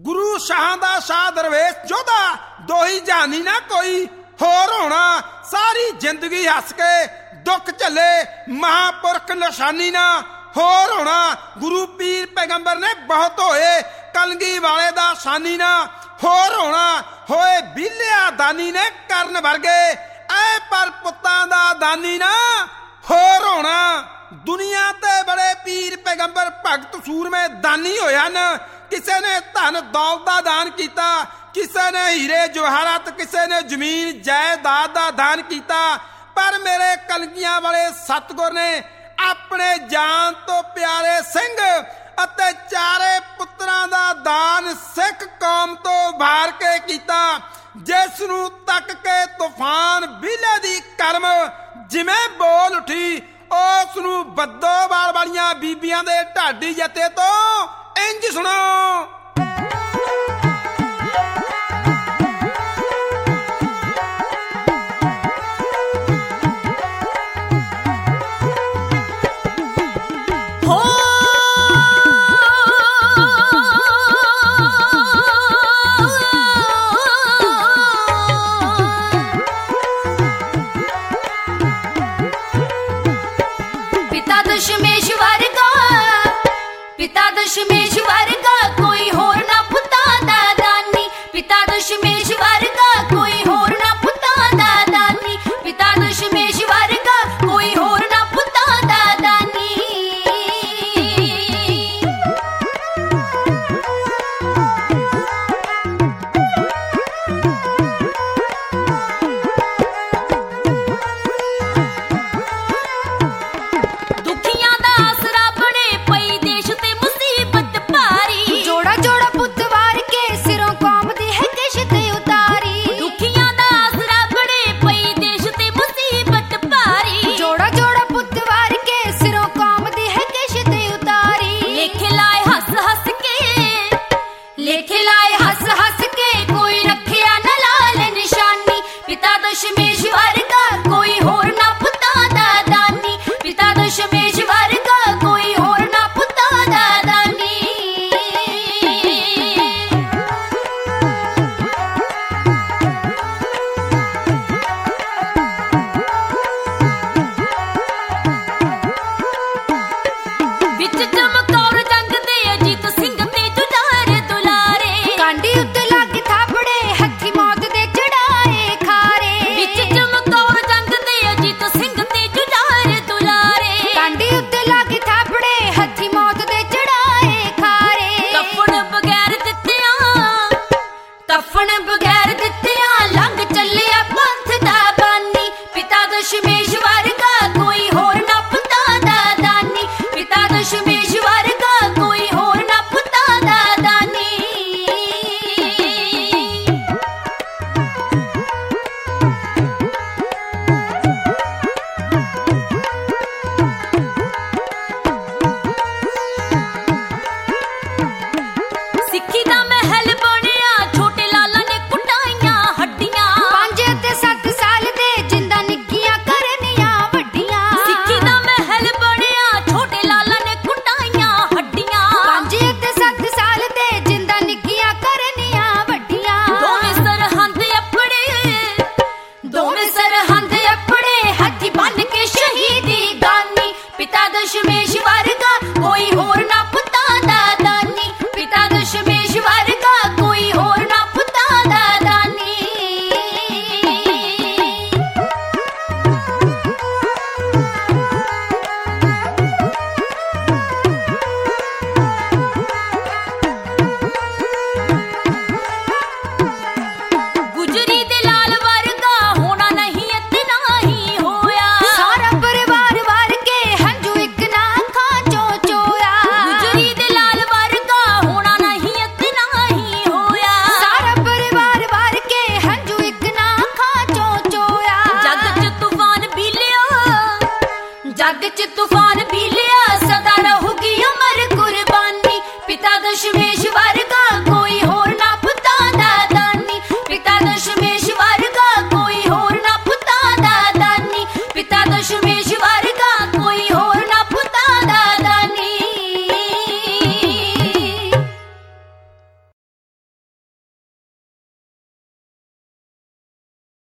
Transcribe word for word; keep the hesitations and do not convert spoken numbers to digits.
गुरु शाहां दा शाह दरवेश जोधा दोही जहानी ना कोई होर होना। सारी जिंदगी हस के दुख झले महापुरख निशानी ना होर होना। गुरु पीर पैगंबर ने बहुत होए कलगी वाले दा शानी ना होर होना। होए बिलिया दानी ने करन वर्गे ऐ पर पुत्तां दा दानी ना होर होना। दुनिया ते बड़े पीर पैगंबर भगत सूरमे दानी होए हन। किसी ने धन दौलत दा दान किया, किसी ने हीरे जवाहरात, किसी ने जमीन जायदाद दा दान किया, पर मेरे कलगियां वाले सतगुर ने अपने जान तो प्यारे सिंह अते चारे पुत्रां दा दान सिख कौम तो भार के किया। जिस नूं तक के तूफान बिले दी करम जिवें बोल उठी, उस नूं बद्दोबाल वालियां बीबियां दे ढाडी जते तो इंज सुनो। पिता दशमेश्वर का कोई होर ना पुता दा दानी। पिता दशमेश्वर का कोई होर ना पुता दा दानी। पिता दशमेश्वर का कोई होर ना पुता दा दानी। दुखियां दा आसरा बने पई देश ते मुसीबत भारी। जोड़ा जोड़ा पुतवार के सिरों कौम दी है किश्त उतारी। दुखियां दा आसरा बने पई देश ते मुसीबत भारी। जोड़ा जोड़ा पुतवार के सिरों कौम दी है किश्त उतारी। लेखे लाए हस हस के, लेखे लाए हस हस के कोई रखिया न लाल निशानी। पिता दशमेश्वर का कोई होर ना पुता दा दानी। पिता दशमेश्वर का कोई होर ना पुता दा दानी। विच चमकौर जंग दे अजीत सिंह